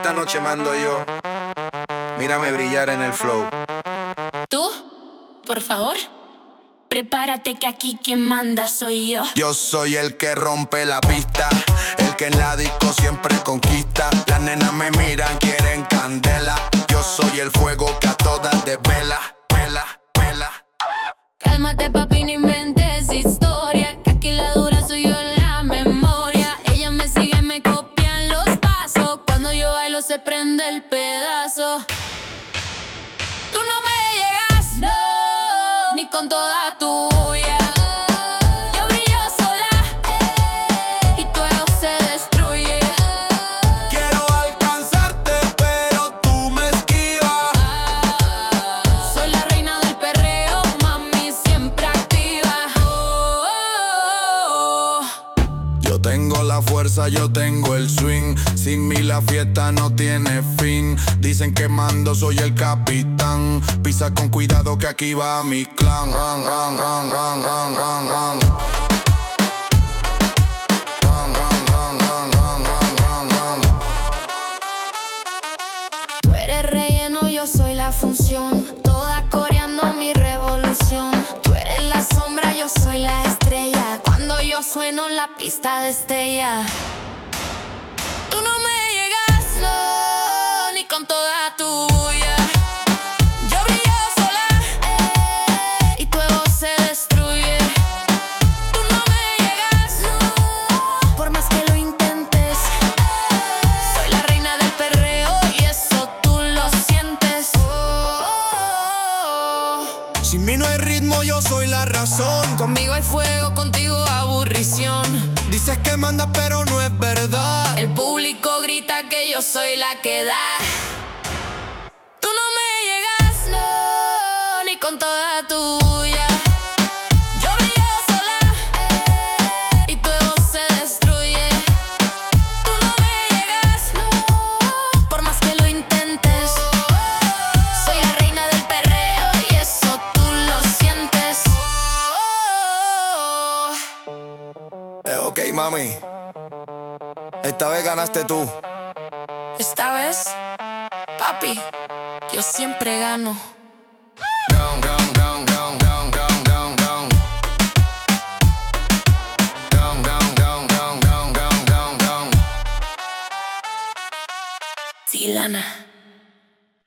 esta noche mando yo. Mírame brillar en el flow. ¿Tú? Por favor, prepárate que aquí quien manda soy yo. Yo soy el que rompe la pista, el que en la disco siempre conquista. Las nenas me miran, quieren candela. Yo soy el fuego que a todas desvela. Vela, vela. Cálmate, papi, no inventes historia, que aquí la dura soy yo en la memoria. Ella me sigue, me copian los pasos. Cuando yo bailo se prende el pedazo. Tú no me llegas, no, ni con toda tu bulla. Yo brillo sola, y tu ego se destruye. Quiero alcanzarte, pero tú me esquivas. Soy la reina del perreo, mami, siempre activa. Yo tengo la fuerza, yo tengo el swing. Sin mí la fiesta no tiene fin. Dicen que mando, soy el capitán. Pisa con cuidado que aquí va mi clan. Run, run, run, run, run, run, run. Run, run, run, run, run, run, run, run. Tú eres relleno, yo soy la función. Toda coreando mi revolución. Tú eres la sombra, yo soy la estrella. Cuando yo sueno la pista destella. Tú no me llegas, no, ni con toda tu bulla. Yo brillo sola, y tu ego se destruye. Tú no me llegas, no, por más que lo intentes. Soy la reina del perreo y eso tú lo sientes. Sin mí no hay ritmo, yo soy la razón. Conmigo hay fuego, contigo aburrición. Dices que mandas, pero no es verdad. El público grita que yo soy la que da. Tú no me llegas, no, ni con toda tu bulla. Yo brillo sola, y tu ego se destruye. Tú no me llegas, no, por más que lo intentes. Soy la reina del perreo y eso tú lo sientes. Ok, mami. Esta vez ganaste tú. Esta vez, papi, yo siempre gano. Down, down, down, down, down, down, down, down. Down, down, down, down, down, down, down, down. Tilana.